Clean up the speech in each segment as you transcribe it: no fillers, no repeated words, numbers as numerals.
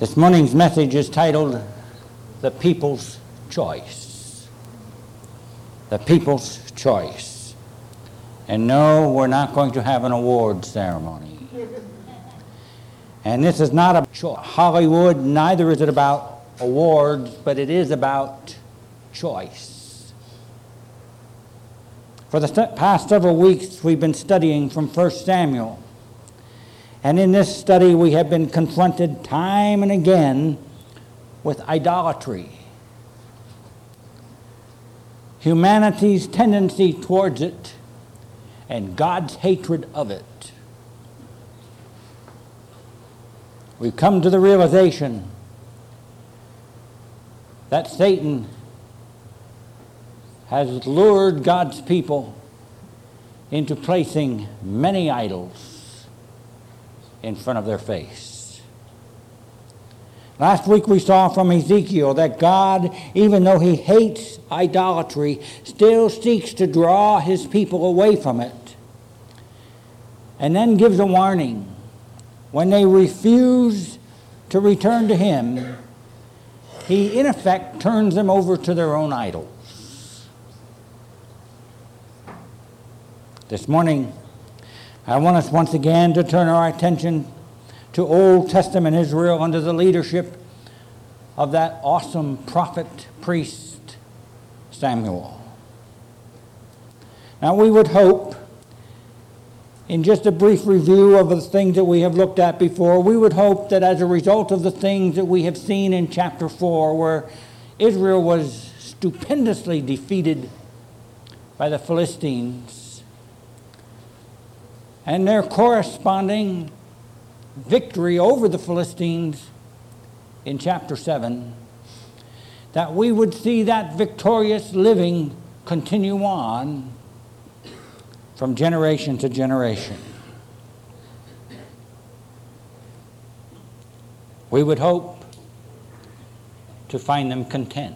This morning's message is titled, The People's Choice. The People's Choice. And no, we're not going to have an award ceremony. And this is not about Hollywood, neither is it about awards, but it is about choice. For the past several weeks, we've been studying from 1 Samuel. And in this study, we have been confronted time and again with idolatry. Humanity's tendency towards it and God's hatred of it. We've come to the realization that Satan has lured God's people into placing many idols in front of their face. Last week we saw from Ezekiel that God, even though he hates idolatry, still seeks to draw his people away from it. And then gives a warning. When they refuse to return to him, he in effect turns them over to their own idols. This morning, I want us once again to turn our attention to Old Testament Israel under the leadership of that awesome prophet, priest, Samuel. Now we would hope, in just a brief review of the things that we have looked at before, we would hope that as a result of the things that we have seen in chapter 4, where Israel was stupendously defeated by the Philistines, and their corresponding victory over the Philistines in chapter 7, that we would see that victorious living continue on from generation to generation. We would hope to find them content.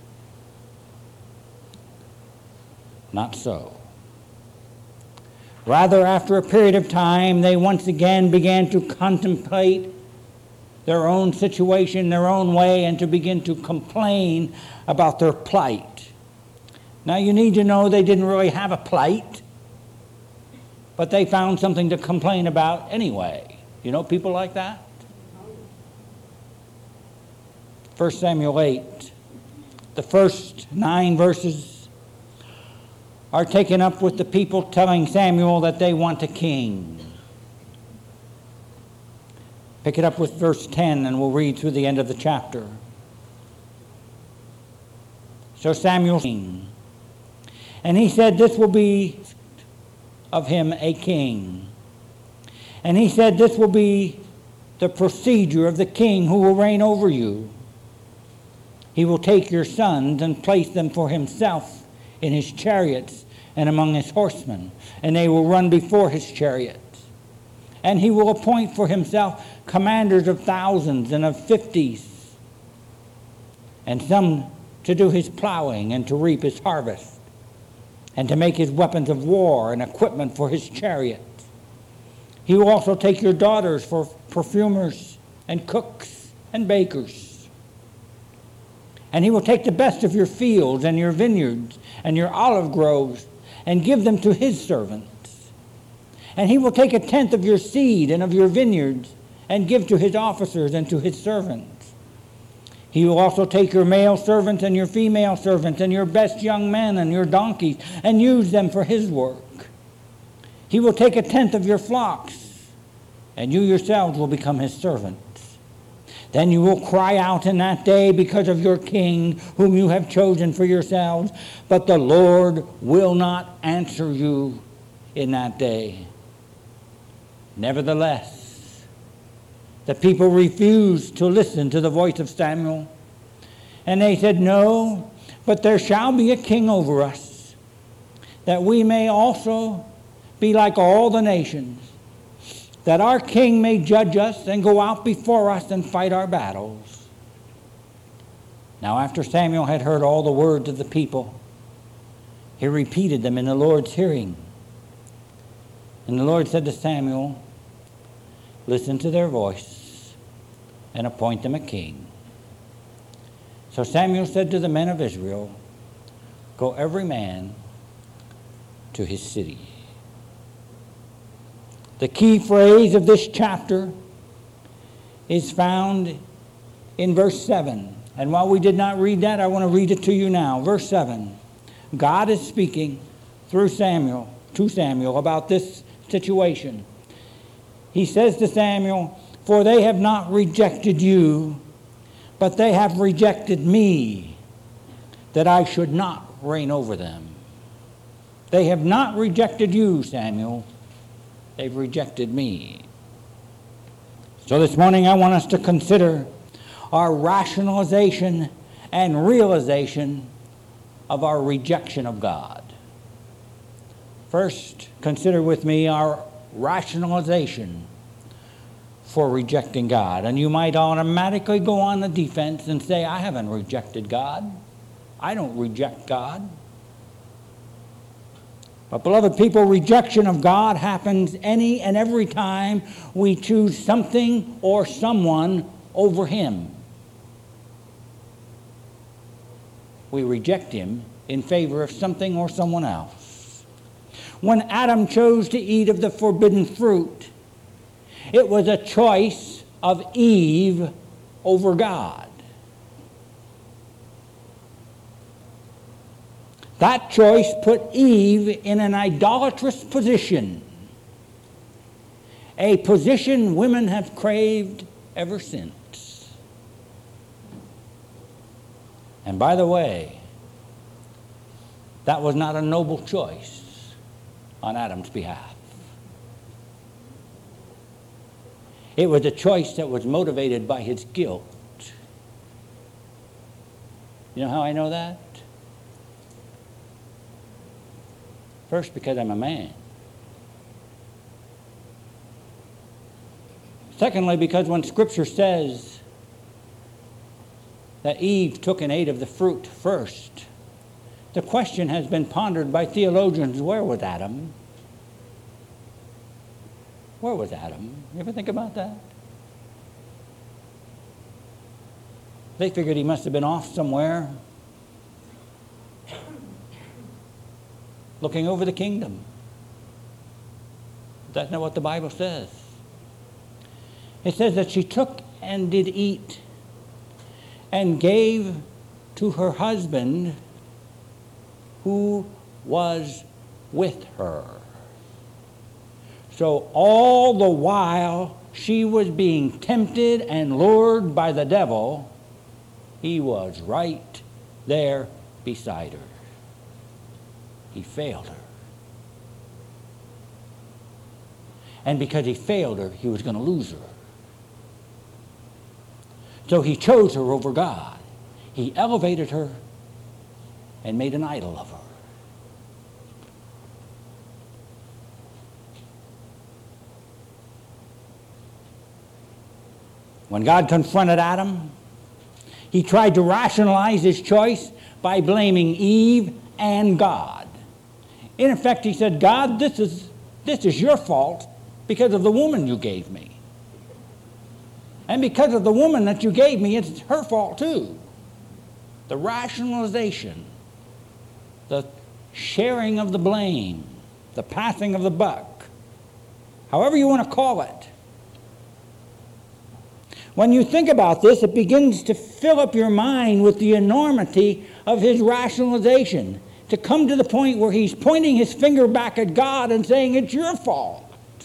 Not so. Rather, after a period of time, they once again began to contemplate their own situation, their own way, and to begin to complain about their plight. Now, you need to know they didn't really have a plight, but they found something to complain about anyway. You know people like that? 1 Samuel 8, the first 9 verses are taken up with the people telling Samuel that they want a king. Pick it up with verse 10 and we'll read through the end of the chapter. So Samuel king, and he said, this will be of him a king. And he said, this will be the procedure of the king who will reign over you. He will take your sons and place them for himself in his chariots and among his horsemen, and they will run before his chariots. And he will appoint for himself commanders of thousands and of 50s, and some to do his plowing and to reap his harvest, and to make his weapons of war and equipment for his chariots. He will also take your daughters for perfumers and cooks and bakers. And he will take the best of your fields and your vineyards and your olive groves and give them to his servants. And he will take 1/10 of your seed and of your vineyards and give to his officers and to his servants. He will also take your male servants and your female servants and your best young men and your donkeys and use them for his work. He will take 1/10 of your flocks, and you yourselves will become his servants. Then you will cry out in that day because of your king, whom you have chosen for yourselves, but the Lord will not answer you in that day. Nevertheless, the people refused to listen to the voice of Samuel, and they said, no, but there shall be a king over us, that we may also be like all the nations, that our king may judge us and go out before us and fight our battles. Now after Samuel had heard all the words of the people, he repeated them in the Lord's hearing. And the Lord said to Samuel, listen to their voice. and appoint them a king. So Samuel said to the men of Israel, go every man to his city. The key phrase of this chapter is found in verse 7. And while we did not read that, I want to read it to you now. Verse 7. God is speaking through Samuel, to Samuel, about this situation. He says to Samuel, for they have not rejected you, but they have rejected me, that I should not reign over them. They have not rejected you, Samuel. They've rejected me. So this morning I want us to consider our rationalization and realization of our rejection of God. First, consider with me our rationalization for rejecting God. And you might automatically go on the defense and say, I haven't rejected God. I don't reject God. But beloved people, rejection of God happens any and every time we choose something or someone over Him. We reject Him in favor of something or someone else. When Adam chose to eat of the forbidden fruit, it was a choice of Eve over God. That choice put Eve in an idolatrous position, a position women have craved ever since. And by the way, that was not a noble choice on Adam's behalf. It was a choice that was motivated by his guilt. You know how I know that? First, because I'm a man. Secondly, because when Scripture says that Eve took and ate of the fruit first, the question has been pondered by theologians, where was Adam? Where was Adam? You ever think about that? They figured he must have been off somewhere looking over the kingdom. That's not what the Bible says. It says that she took and did eat and gave to her husband who was with her. So all the while she was being tempted and lured by the devil, he was right there beside her. He failed her. And because he failed her, he was going to lose her. So he chose her over God. He elevated her and made an idol of her. When God confronted Adam, he tried to rationalize his choice by blaming Eve and God. In effect, he said, God, this is your fault because of the woman you gave me. And because of the woman that you gave me, it's her fault too. The rationalization, the sharing of the blame, the passing of the buck, however you want to call it. When you think about this, it begins to fill up your mind with the enormity of his rationalization, to come to the point where he's pointing his finger back at God and saying, it's your fault.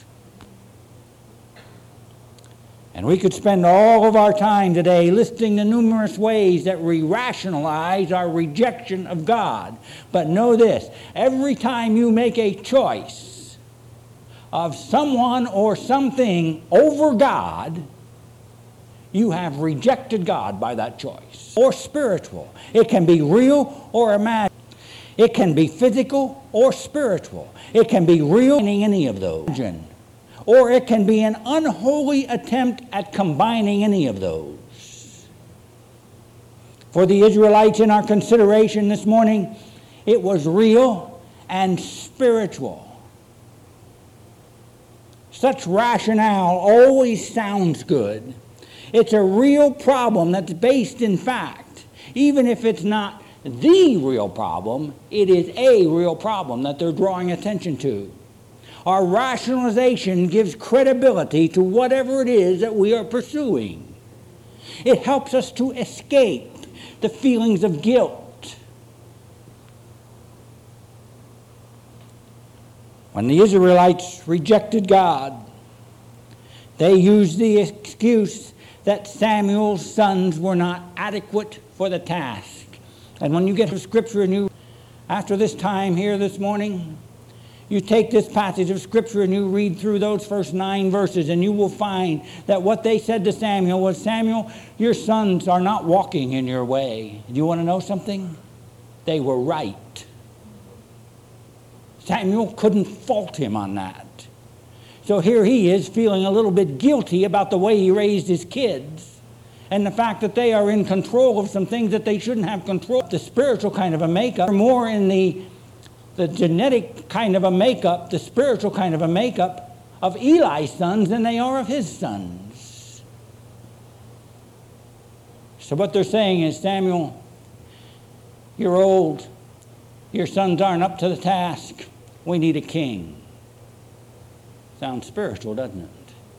And we could spend all of our time today listing the numerous ways that we rationalize our rejection of God. But know this, every time you make a choice of someone or something over God, you have rejected God by that choice. Or spiritual. It can be real or imagined. It can be physical or spiritual. It can be real, any of those. Or it can be an unholy attempt at combining any of those. For the Israelites in our consideration this morning, it was real and spiritual. Such rationale always sounds good. It's a real problem that's based in fact. Even if it's not the real problem, it is a real problem that they're drawing attention to. Our rationalization gives credibility to whatever it is that we are pursuing. It helps us to escape the feelings of guilt. When the Israelites rejected God, they used the excuse that Samuel's sons were not adequate for the task. And when you get to Scripture and after this time here this morning, you take this passage of Scripture and you read through those first 9 verses, and you will find that what they said to Samuel was, Samuel, your sons are not walking in your way. Do you want to know something? They were right. Samuel couldn't fault him on that. So here he is feeling a little bit guilty about the way he raised his kids and the fact that they are in control of some things that they shouldn't have control of. The spiritual kind of a makeup, more in the genetic kind of a makeup, the spiritual kind of a makeup of Eli's sons than they are of his sons. So what they're saying is, Samuel, you're old. Your sons aren't up to the task. We need a king. Sounds spiritual, doesn't it?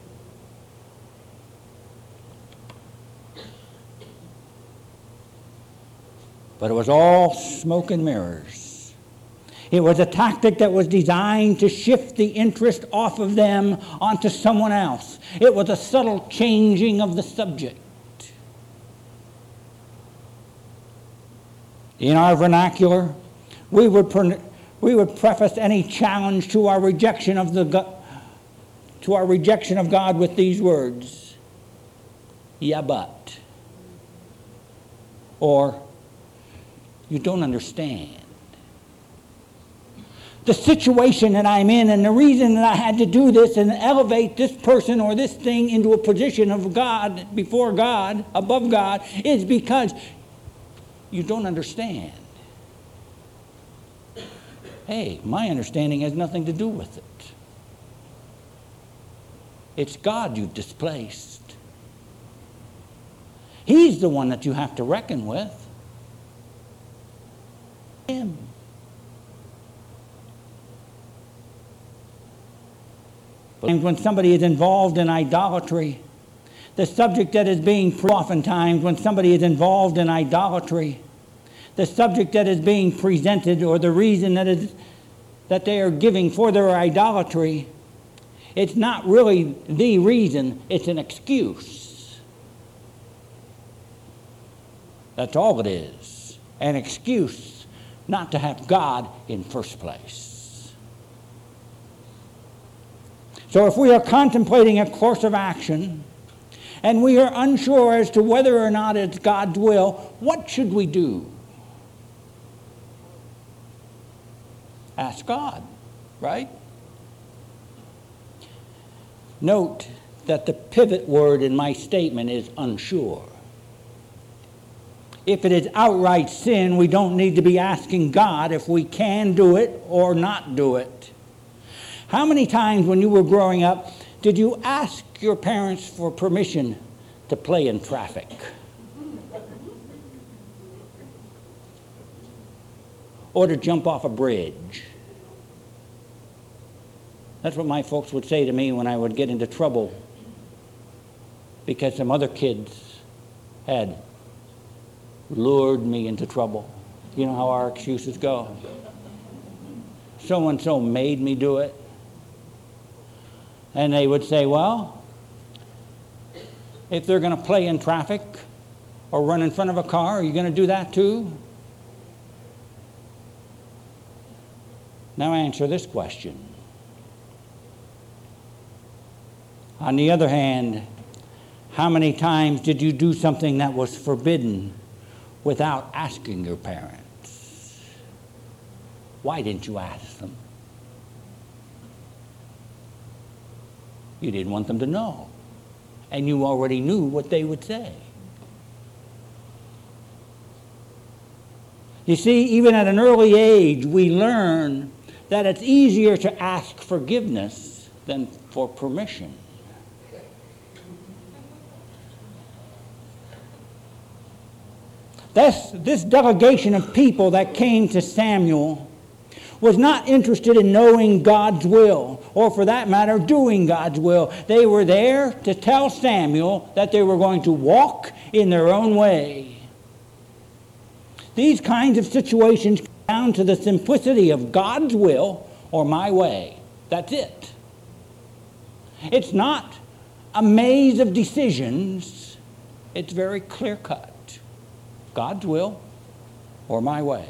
But it was all smoke and mirrors. It was a tactic that was designed to shift the interest off of them onto someone else. It was a subtle changing of the subject. In our vernacular, we would preface any challenge to our rejection of God with these words: "Yeah, but," or "You don't understand. The situation that I'm in and the reason that I had to do this and elevate this person or this thing into a position of God, before God, above God, is because you don't understand." Hey, my understanding has nothing to do with it. It's God you've displaced. He's the one that you have to reckon with. Him. But when somebody is involved in idolatry, the subject that is being oftentimes when somebody is involved in idolatry, the subject that is being presented, or the reason that they are giving for their idolatry, it's not really the reason, it's an excuse. That's all it is. An excuse not to have God in first place. So if we are contemplating a course of action and we are unsure as to whether or not it's God's will, what should we do? Ask God, right? Note that the pivot word in my statement is unsure. If it is outright sin, we don't need to be asking God if we can do it or not do it. How many times when you were growing up did you ask your parents for permission to play in traffic? Or to jump off a bridge? That's what my folks would say to me when I would get into trouble because some other kids had lured me into trouble. You know how our excuses go. So-and-so made me do it. And they would say, well, if they're going to play in traffic or run in front of a car, are you going to do that too? Now answer this question. On the other hand, how many times did you do something that was forbidden without asking your parents? Why didn't you ask them? You didn't want them to know. And you already knew what they would say. You see, even at an early age, we learn that it's easier to ask forgiveness than for permission. This delegation of people that came to Samuel was not interested in knowing God's will, or for that matter, doing God's will. They were there to tell Samuel that they were going to walk in their own way. These kinds of situations come down to the simplicity of God's will or my way. That's it. It's not a maze of decisions. It's very clear-cut. God's will or my way.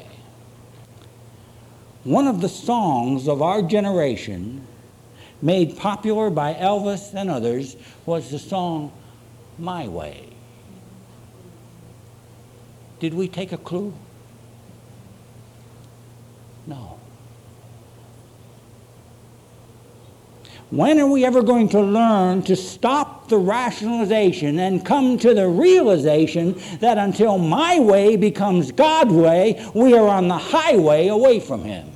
One of the songs of our generation, made popular by Elvis and others, was the song, My Way. Did we take a clue? No. When are we ever going to learn to stop the rationalization and come to the realization that until my way becomes God's way, we are on the highway away from Him?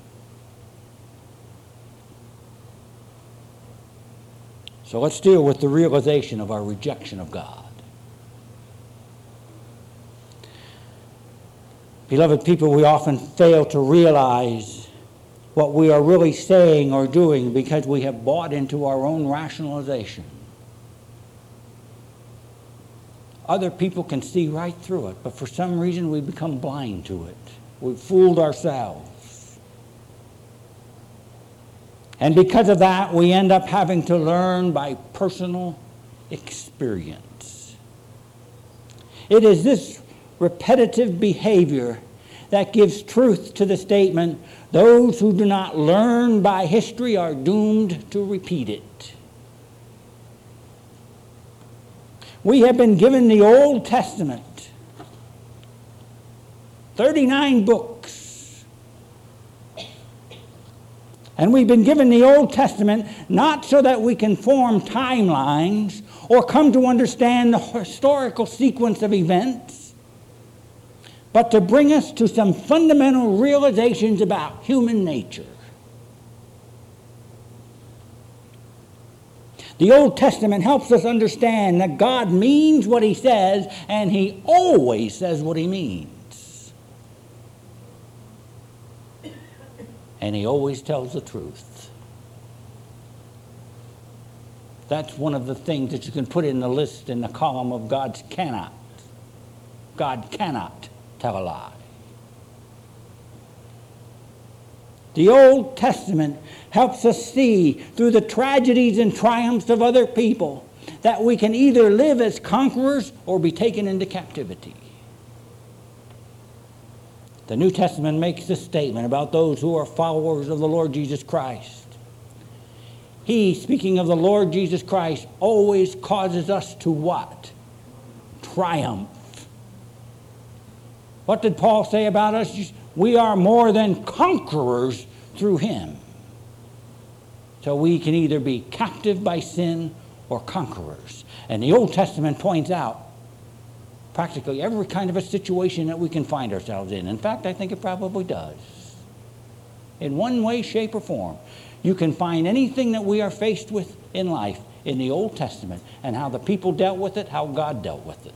So let's deal with the realization of our rejection of God. Beloved people, we often fail to realize what we are really saying or doing because we have bought into our own rationalization. Other people can see right through it, but for some reason we become blind to it. We've fooled ourselves. And because of that, we end up having to learn by personal experience. It is this repetitive behavior that gives truth to the statement, those who do not learn by history are doomed to repeat it. We have been given the Old Testament, 39 books. And we've been given the Old Testament not so that we can form timelines or come to understand the historical sequence of events, but to bring us to some fundamental realizations about human nature. The Old Testament helps us understand that God means what He says, and He always says what He means. And He always tells the truth. That's one of the things that you can put in the list in the column of God's cannot. God cannot tell a lie. The Old Testament helps us see through the tragedies and triumphs of other people that we can either live as conquerors or be taken into captivity. The New Testament makes this statement about those who are followers of the Lord Jesus Christ. He, speaking of the Lord Jesus Christ, always causes us to what? Triumph. What did Paul say about us? We are more than conquerors through Him. So we can either be captive by sin or conquerors. And the Old Testament points out practically every kind of a situation that we can find ourselves in. In fact, I think it probably does. In one way, shape, or form. You can find anything that we are faced with in life in the Old Testament, and how the people dealt with it, how God dealt with it.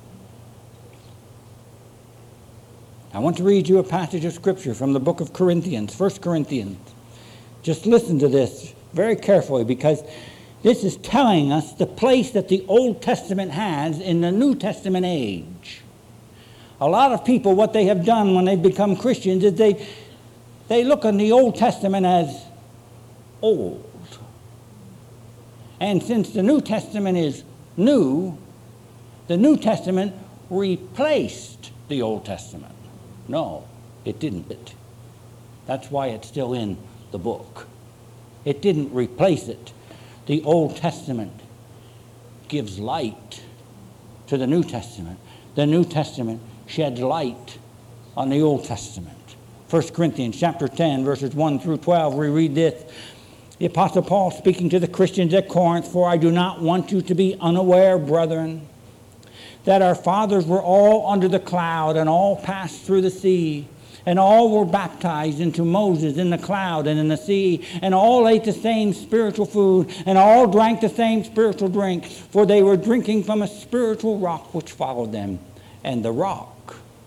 I want to read you a passage of Scripture from the book of Corinthians, 1 Corinthians. Just listen to this very carefully, because this is telling us the place that the Old Testament has in the New Testament age. A lot of people, what they have done when they become Christians is they look on the Old Testament as old. And since the New Testament is new, the New Testament replaced the Old Testament. No, it didn't. That's why it's still in the book. It didn't replace it. The Old Testament gives light to the New Testament. The New Testament sheds light on the Old Testament. 1 Corinthians chapter 10, verses 1 through 12, we read this. The Apostle Paul speaking to the Christians at Corinth, "For I do not want you to be unaware, brethren, that our fathers were all under the cloud and all passed through the sea, and all were baptized into Moses in the cloud and in the sea, and all ate the same spiritual food, and all drank the same spiritual drink, for they were drinking from a spiritual rock which followed them, and the rock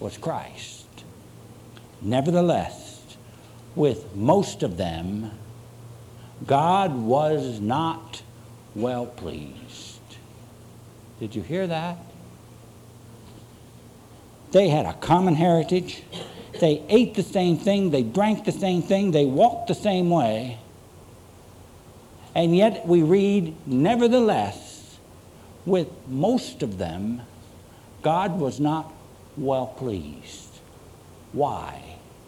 was Christ. Nevertheless, with most of them, God was not well pleased. Did you hear that? They had a common heritage. They ate the same thing. They drank the same thing. They walked the same way. And yet we read, nevertheless, with most of them, God was not well pleased. Why?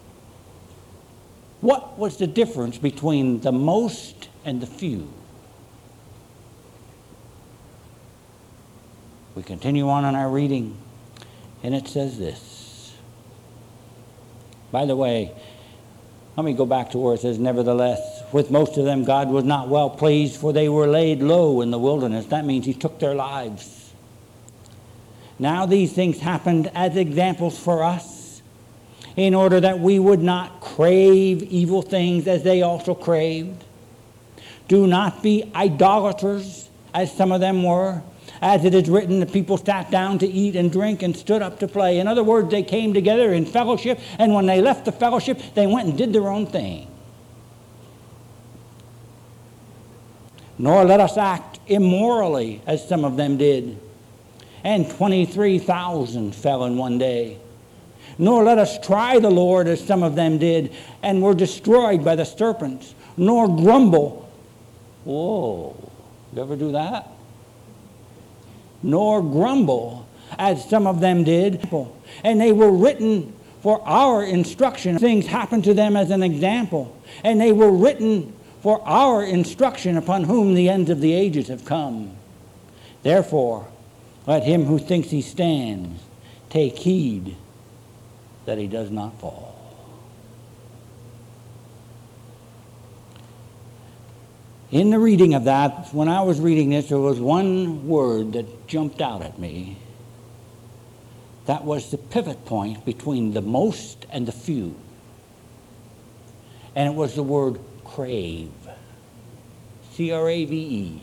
What was the difference between the most and the few? We continue on in our reading, and it says this. By the way, let me go back to where it says, nevertheless, with most of them God was not well pleased, for they were laid low in the wilderness. That means he took their lives. Now these things happened as examples for us, in order that we would not crave evil things as they also craved. Do not be idolaters, as some of them were. As it is written, the people sat down to eat and drink and stood up to play. In other words, they came together in fellowship, and when they left the fellowship, they went and did their own thing. Nor let us act immorally, as some of them did. And 23,000 fell in one day. Nor let us try the Lord, as some of them did, and were destroyed by the serpents. Nor grumble. Whoa, you ever do that? Nor grumble, as some of them did. And they were written for our instruction. Things happened to them as an example. And they were written for our instruction, upon whom the ends of the ages have come. Therefore, let him who thinks he stands take heed that he does not fall. In the reading of that, when I was reading this, there was one word that jumped out at me. That was the pivot point between the most and the few. And it was the word crave. C-R-A-V-E.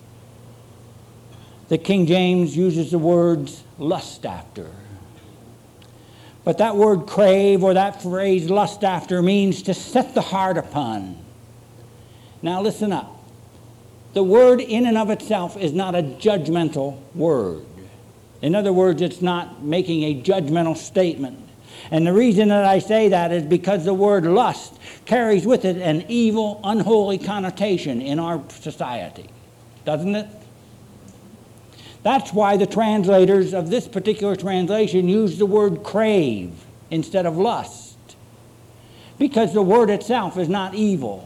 The King James uses the words lust after. But that word crave, or that phrase lust after, means to set the heart upon. Now listen up. The word in and of itself is not a judgmental word. In other words, it's not making a judgmental statement. And the reason that I say that is because the word lust carries with it an evil, unholy connotation in our society. Doesn't it? That's why the translators of this particular translation use the word crave instead of lust. Because the word itself is not evil.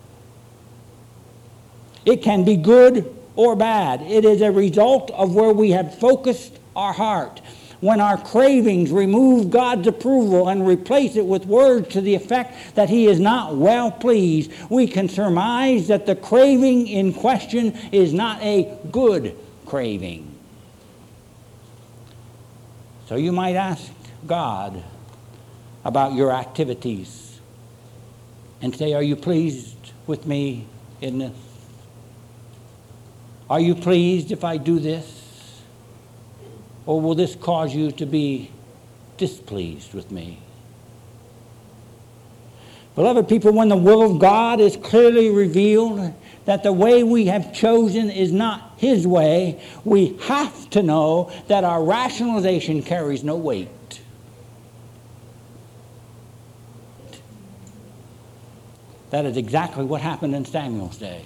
It can be good or bad. It is a result of where we have focused our heart. When our cravings remove God's approval and replace it with words to the effect that he is not well pleased, we can surmise that the craving in question is not a good craving. So you might ask God about your activities and say, are you pleased with me in this? Are you pleased if I do this? Or will this cause you to be displeased with me? Beloved people, when the will of God is clearly revealed, that the way we have chosen is not his way, we have to know that our rationalization carries no weight. That is exactly what happened in Samuel's day.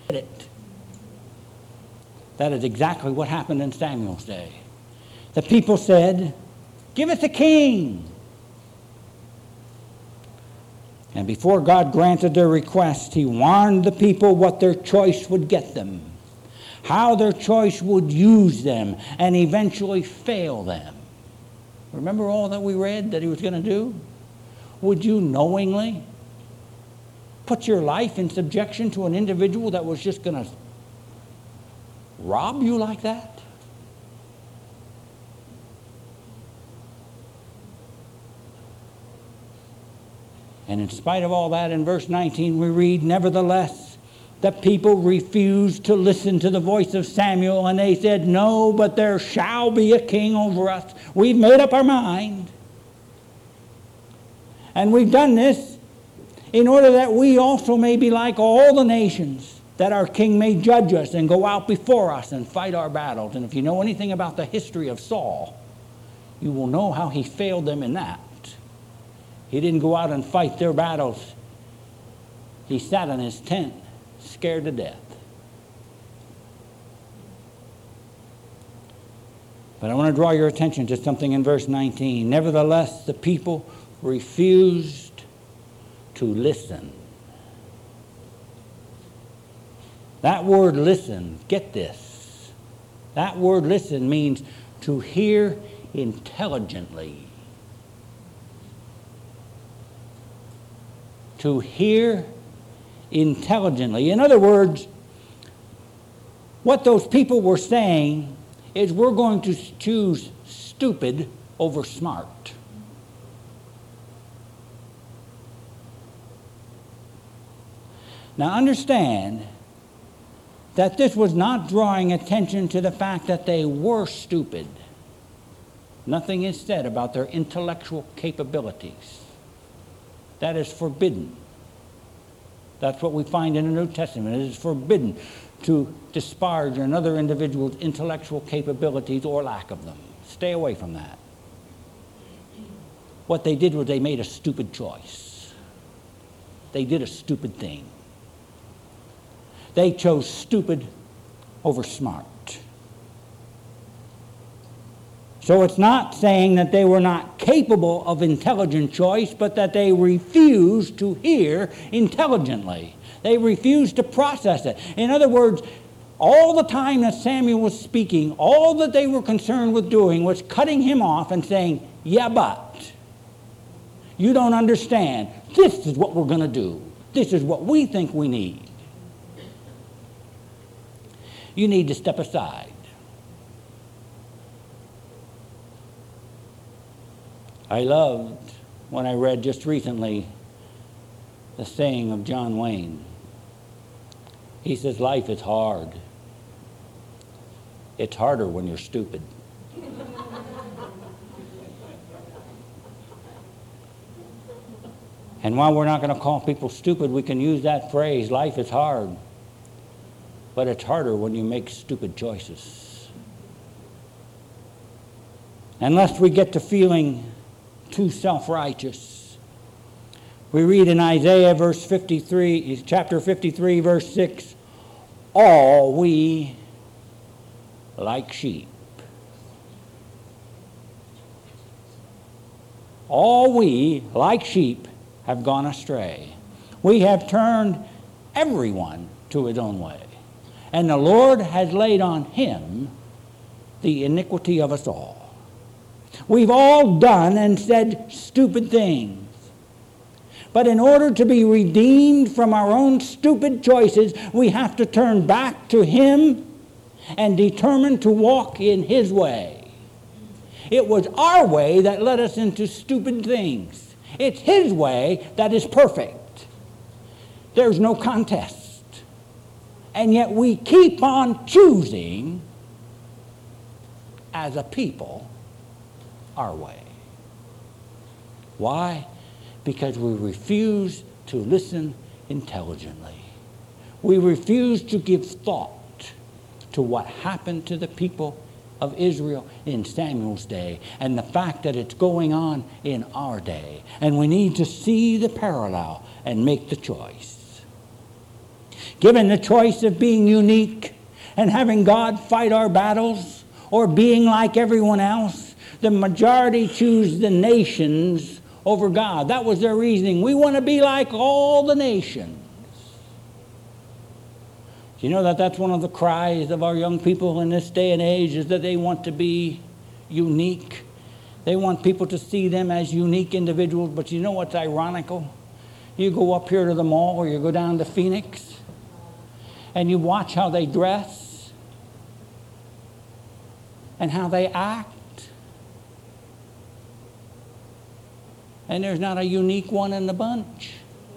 That is exactly what happened in Samuel's day. The people said, give us a king. And before God granted their request, he warned the people what their choice would get them, how their choice would use them, and eventually fail them. Remember all that we read that he was going to do? Would you knowingly put your life in subjection to an individual that was just going to rob you like that? And in spite of all that, in verse 19 we read, nevertheless, the people refused to listen to the voice of Samuel, and they said, no, but there shall be a king over us. We've made up our mind. And we've done this in order that we also may be like all the nations, that our king may judge us and go out before us and fight our battles. And if you know anything about the history of Saul, you will know how he failed them in that. He didn't go out and fight their battles. He sat in his tent, scared to death. But I want to draw your attention to something in verse 19. Nevertheless, the people refused to listen. That word listen, get this. That word listen means to hear intelligently. To hear intelligently. In other words, what those people were saying is we're going to choose stupid over smart. Now understand that this was not drawing attention to the fact that they were stupid. Nothing is said about their intellectual capabilities. That is forbidden. That's what we find in the New Testament. It is forbidden to disparage another individual's intellectual capabilities or lack of them. Stay away from that. What they did was they made a stupid choice. They did a stupid thing. They chose stupid over smart. So it's not saying that they were not capable of intelligent choice, but that they refused to hear intelligently. They refused to process it. In other words, all the time that Samuel was speaking, all that they were concerned with doing was cutting him off and saying, yeah, but you don't understand. This is what we're going to do. This is what we think we need. You need to step aside. I loved when I read just recently the saying of John Wayne. He says, life is hard. It's harder when you're stupid. And while we're not going to call people stupid, we can use that phrase, life is hard. But it's harder when you make stupid choices. Unless we get to feeling too self-righteous. We read in Isaiah chapter 53, verse 6, all we like sheep. All we, like sheep, have gone astray. We have turned everyone to his own way. And the Lord has laid on him the iniquity of us all. We've all done and said stupid things. But in order to be redeemed from our own stupid choices, we have to turn back to him and determine to walk in his way. It was our way that led us into stupid things. It's his way that is perfect. There's no contest. And yet we keep on choosing, as a people, our way. Why? Because we refuse to listen intelligently. We refuse to give thought to what happened to the people of Israel in Samuel's day and the fact that it's going on in our day. And we need to see the parallel and make the choice. Given the choice of being unique and having God fight our battles or being like everyone else, the majority choose the nations over God. That was their reasoning. We want to be like all the nations. Do you know that that's one of the cries of our young people in this day and age, is that they want to be unique. They want people to see them as unique individuals. But you know what's ironical? You go up here to the mall or you go down to Phoenix and you watch how they dress and how they act. And there's not a unique one in the bunch.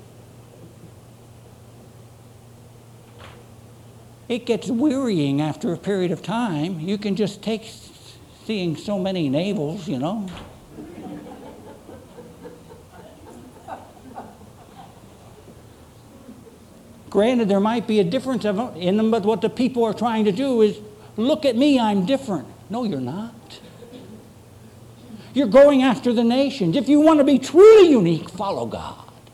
It gets wearying after a period of time. You can just take seeing so many navels, you know. Granted, there might be a difference in them, but what the people are trying to do is, look at me, I'm different. No, you're not. You're going after the nations. If you want to be truly unique, follow God.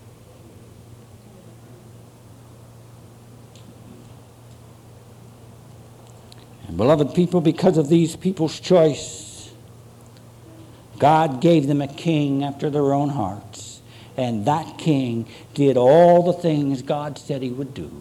And beloved people, because of these people's choice, God gave them a king after their own hearts. And that king did all the things God said he would do.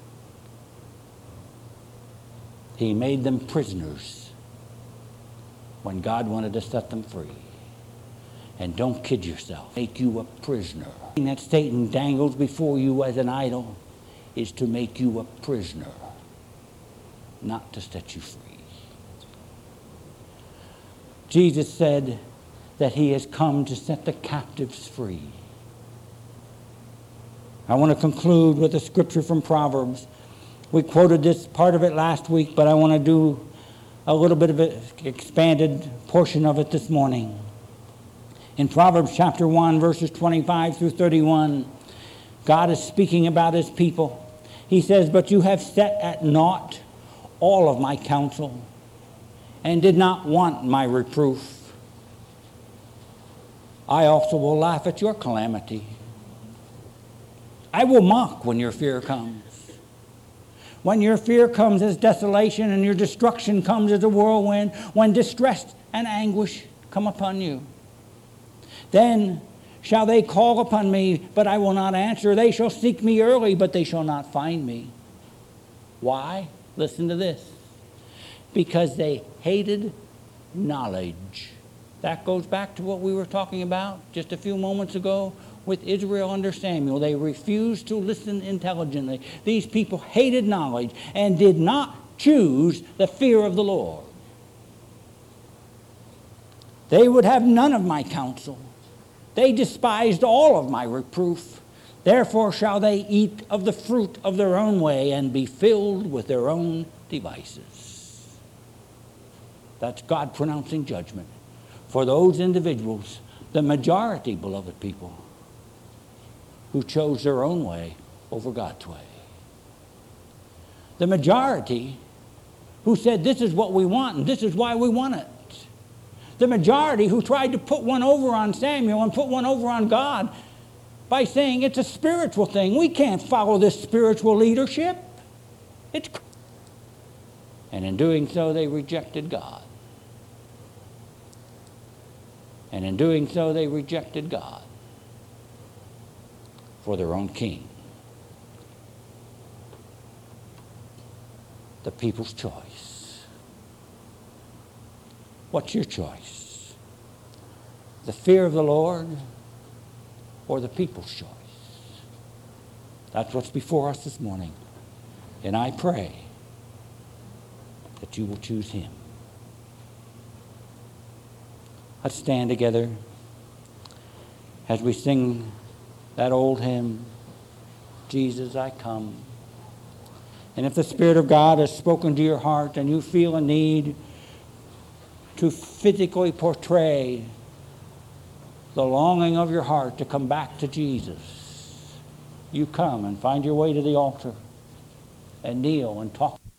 He made them prisoners when God wanted to set them free. And don't kid yourself. Make you a prisoner. That Satan dangles before you as an idol is to make you a prisoner, not to set you free. Jesus said that he has come to set the captives free. I want to conclude with a scripture from Proverbs. We quoted this part of it last week, but I want to do a little bit of an expanded portion of it this morning. In Proverbs chapter 1, verses 25 through 31, God is speaking about his people. He says, "But you have set at naught all of my counsel, and did not want my reproof. I also will laugh at your calamity. I will mock when your fear comes. When your fear comes as desolation and your destruction comes as a whirlwind, when distress and anguish come upon you. Then shall they call upon me, but I will not answer. They shall seek me early, but they shall not find me. Why? Listen to this. Because they hated knowledge." That goes back to what we were talking about just a few moments ago with Israel under Samuel. They refused to listen intelligently. These people hated knowledge and did not choose the fear of the Lord. They would have none of my counsel. They despised all of my reproof. Therefore shall they eat of the fruit of their own way and be filled with their own devices. That's God pronouncing judgment for those individuals, the majority, beloved people, who chose their own way over God's way. The majority who said, this is what we want and this is why we want it. The majority who tried to put one over on Samuel and put one over on God by saying it's a spiritual thing. We can't follow this spiritual leadership. And in doing so, they rejected God. And in doing so, they rejected God for their own king. The people's choice. What's your choice? The fear of the Lord or the people's choice? That's what's before us this morning. And I pray that you will choose him. Let's stand together as we sing that old hymn, Jesus, I Come. And if the Spirit of God has spoken to your heart and you feel a need to physically portray the longing of your heart to come back to Jesus, you come and find your way to the altar and kneel and talk.